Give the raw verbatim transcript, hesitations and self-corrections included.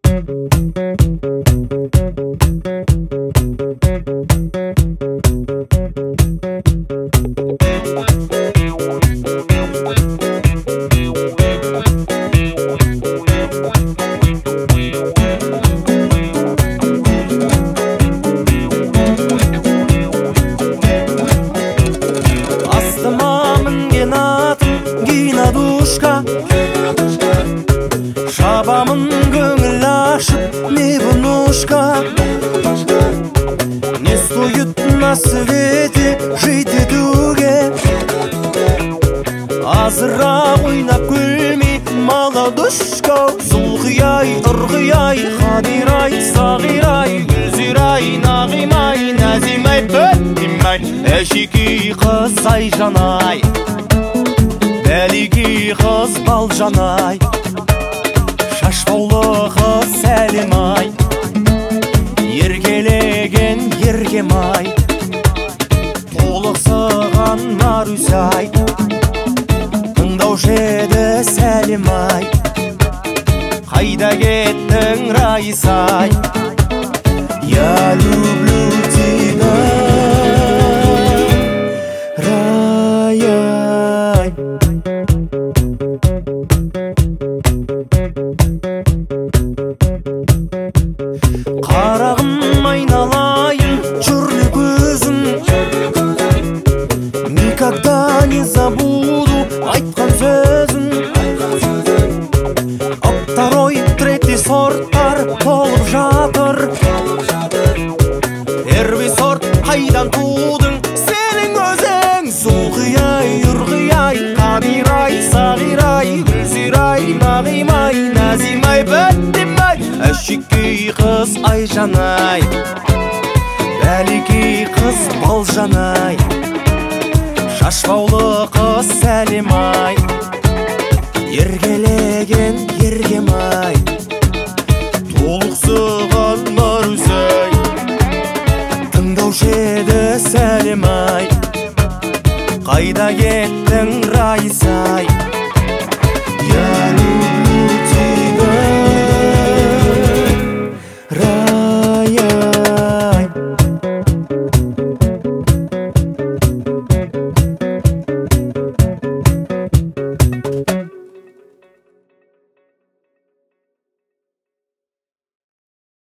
Шабамын көңіл ашып, не бунушка. Не стоит на свете жить етуге. Азырақ ойнап күлмей молодушка. Зулғияй, ұрғияй, қадирай, сағирай, гүлзирай, нағимай, нәзимай, бәттимай, әшекей қыз ай жанай, бәлеге қыз бал жанай, шашбаулы қыз сәлем-ай, еркелеген ергем-ай, толықсыған Марусай, тыңдаушы еді сәлем-ай, қайда кеттің Раисай? Я люблю тебя, Раяй. Қарағым айналайын, жүрлі көзім, никогда не забуду айтқан сөзім. Второй, третий сорттар толып жатыр. Первый сорт қайдан тудың сенің өзің? Зулғияй, ұрғияй, қадирай, сағирай, гүлзирай, нағимай, нәзимай, бәттимай, әшекей қыз ай жанай, бәлекей қыз бал жанай, шашбаулы қыз сәлем-ай, еркелеген ергем-ай, толықсыған Марусай, тыңдаушы еді сәлем-ай, қайда кеттің Раисай?